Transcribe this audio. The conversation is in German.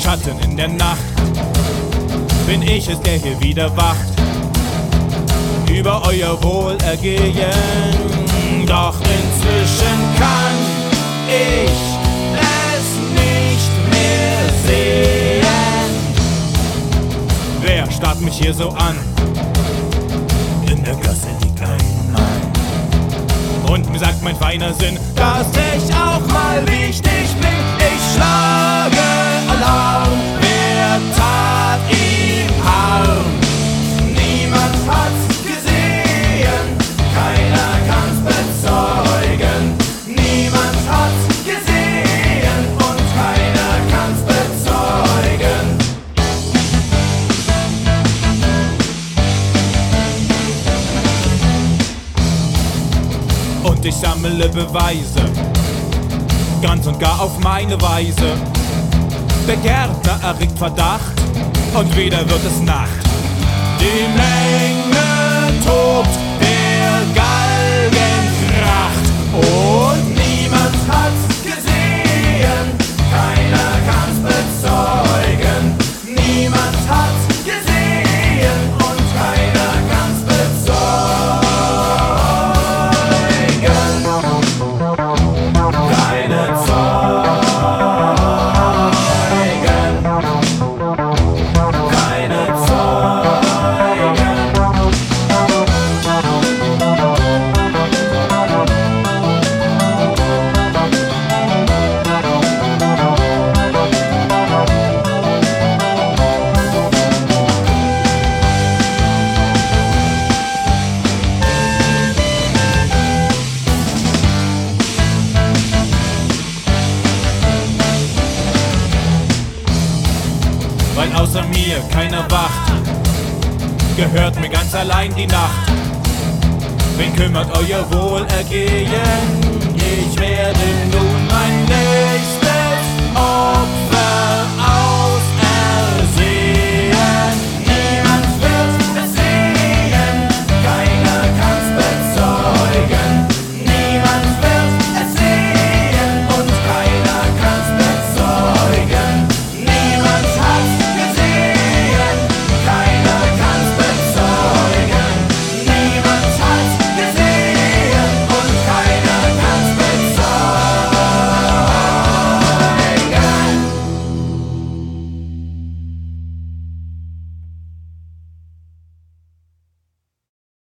Schatten in der Nacht bin ich es, der hier wieder wacht über euer Wohlergehen. Doch inzwischen kann ich es nicht mehr sehen. Wer starrt mich hier so an? In der Gasse liegt ein Mann und mir sagt mein feiner Sinn, dass ich auch mal wichtig bin. Ich schlage Alarm, wer tat ihm Harm? Niemand hat's gesehen, keiner kann's bezeugen. Niemand hat's gesehen und keiner kann's bezeugen. Und ich sammle Beweise, ganz und gar auf meine Weise. Der Gärtner erregt Verdacht und wieder wird es Nacht. Die Menge tobt, der Galgen kracht und niemand hat's gesehen, keiner kann's bezeugen. Niemand hat's gesehen und keiner kann's bezeugen. Keine Zeugen. Weil außer mir keiner wacht, gehört mir ganz allein die Nacht. Wen kümmert euer Wohlergehen? Ich werde nun